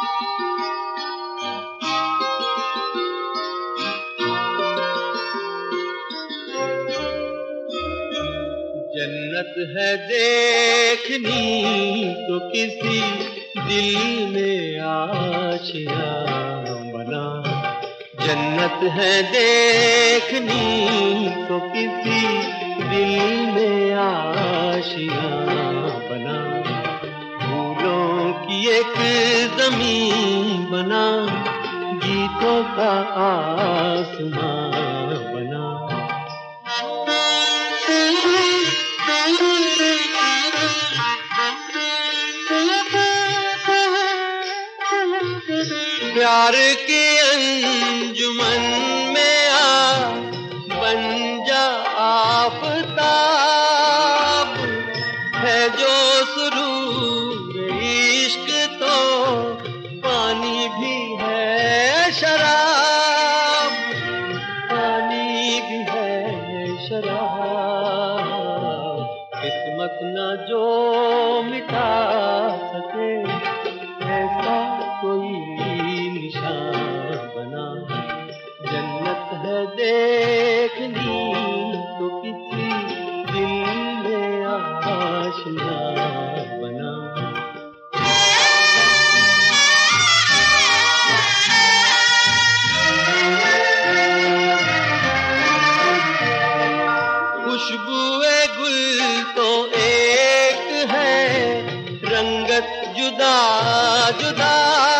जन्नत है देखनी तो किसी दिल में आशियाँ बना। जन्नत है देखनी तो किसी दिल में आशियाँ बना। फूलों की एक ज़मीन बना, गीतों का आसमां बना। प्यार के अंजुमन में आ बन जा आफताब, है जो सुरूर इश्क तो पानी भी है शराब, पानी भी है शराब। किस्मत न जो मिटा सके ऐसा कोई निशान बना। जन्नत है देखनी तो किसी दिल में आशियाँ बना। खुशबुए गुल तो एक है, रंगत जुदा जुदा।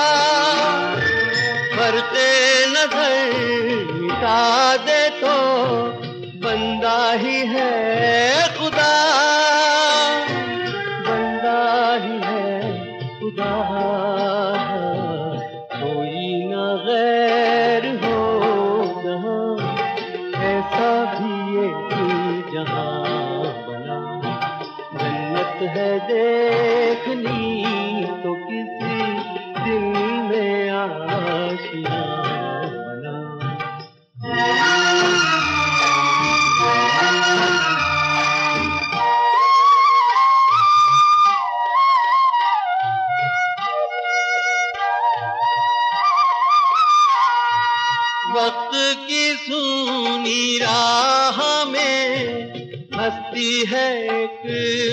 फर्के नजर मिटा दे तो बंदा ही है खुदा, बंदा ही है खुदा। कोई न गैर हो जहाँ, ऐसा भी एक जहाँ बना। जन्नत है देखनी तो किसी दिल में आशियाँ बना। वक्त की सूनी राह में हस्ती है एक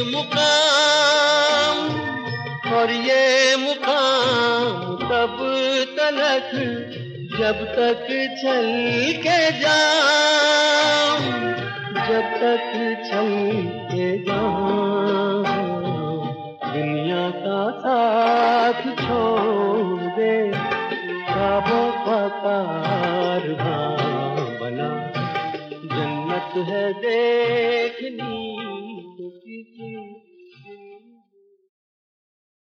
मुकाम, और ये मुकाम तब तलक जब तक चल के जाऊं, जब तक चल के जाऊं। दुनिया का साथ छोड़ दे, ख्वाबों का कारवां बना। जन्नत है देखनी तो किसी